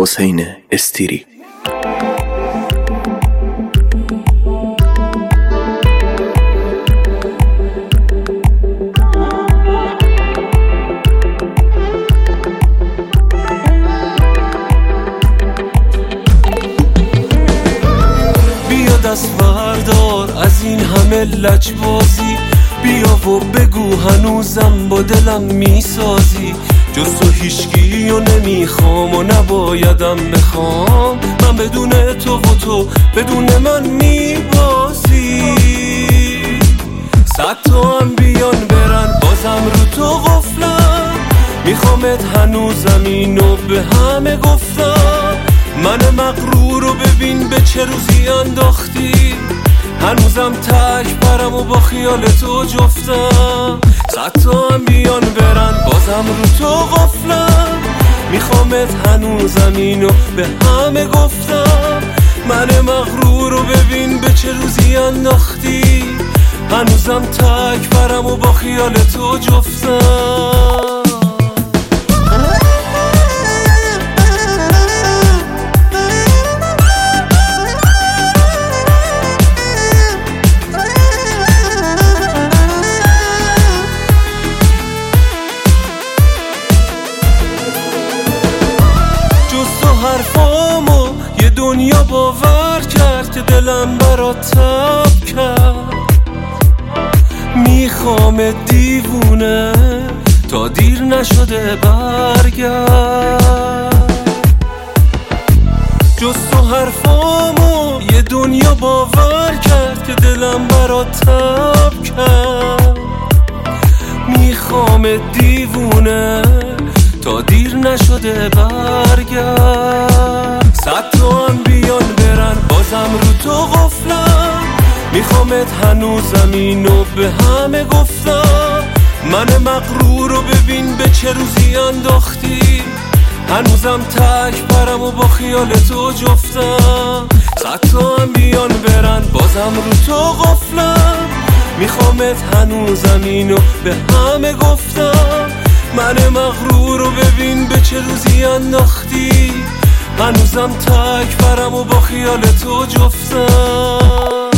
حسین استیری. بیا دست بردار از این همه لجبازی، بیا و بگو هنوزم با دلم میسازی. جز تو هیچکیو نمیخوام و نبایدم بخوام، من بدون تو و تو بدون من میبازی. 100 تا هم بیان برن بازم رو تو غفلم، میخوامت هنوزم اینو به همه گفتم. من مغرور رو ببین به چه روزی انداختی، هنوزم تک برم و با خیال تو جفتم. 100 تا هم بیان برن بازم رو تو غفلم، میخوامت هنوزم اینو به همه گفتم. من مغرور رو ببین به چه روزی انداختی، هنوزم تک برم و با خیال تو جفتم. حرفامو یه دنیا باور کرد که دلم برات تب کرد. میخوام دیوونه تا دیر نشده برگرد. جز تو حرفامو یه دنیا باور کرد که دلم برات تب کرد. میخوام دیوونه تا دیر نشده برگرد. 100 تا هم بیان برن بازم رو تو غفلم، میخوامت هنوزم اینو به همه گفتم. من مغرور رو ببین به چه روزی انداختی، هنوزم تک برم و با خیال تو جفتم. 100 تا هم بیان برن بازم رو تو غفلم، میخوامت هنوزم اینو به همه گفتم. من مغرور رو ببین به چه روزی انداختی، هنوزم تک برم و با خیال تو جفتم.